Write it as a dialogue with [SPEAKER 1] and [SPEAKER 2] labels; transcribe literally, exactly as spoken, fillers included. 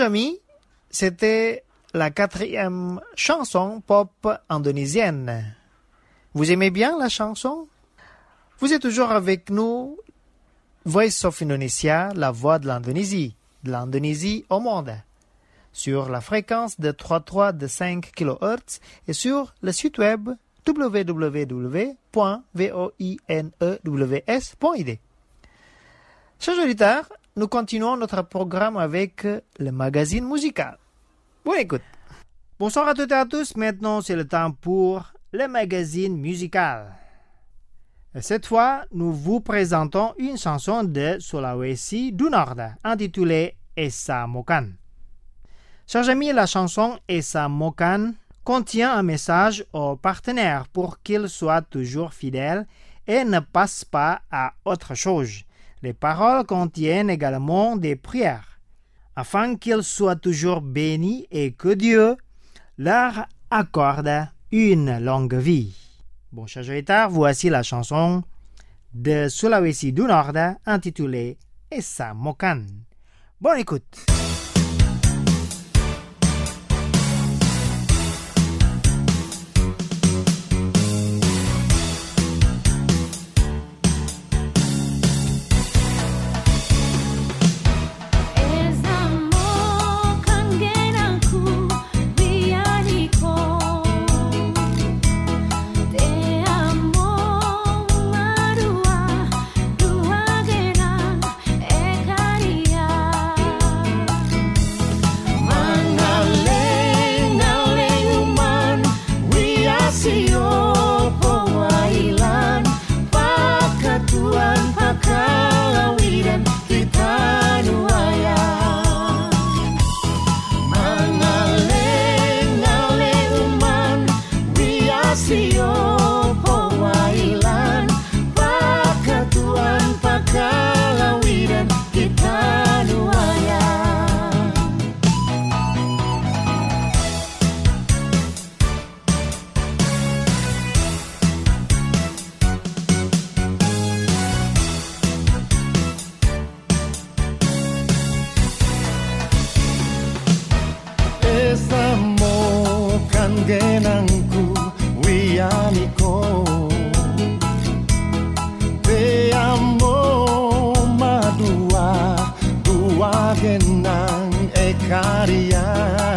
[SPEAKER 1] Amis, c'était la quatrième chanson pop indonésienne. Vous aimez bien la chanson? Vous êtes toujours avec nous, Voice of Indonesia, la voix de l'Indonésie, de l'Indonésie au monde, sur la fréquence de trente-trois virgule cinq kilohertz et sur le site web w w w point voinews point i d. Chers auditeurs, nous continuons notre programme avec le magazine musical. Bonne écoute. Bonsoir à toutes et à tous. Maintenant, c'est le temps pour le magazine musical. Et cette fois, nous vous présentons une chanson de Sulawesi du Nord, intitulée Esa Mokan. Chers amis, la chanson Esa Mokan contient un message aux partenaires pour qu'ils soient toujours fidèles et ne passent pas à autre chose. Les paroles contiennent également des prières, afin qu'ils soient toujours bénis et que Dieu leur accorde une longue vie. Bon, chers auditeurs, voici la chanson de Sulawesi du Nord intitulée Esa Mokan. Bonne écoute.
[SPEAKER 2] genangku wiyaniko te amo madua dua genang ekaria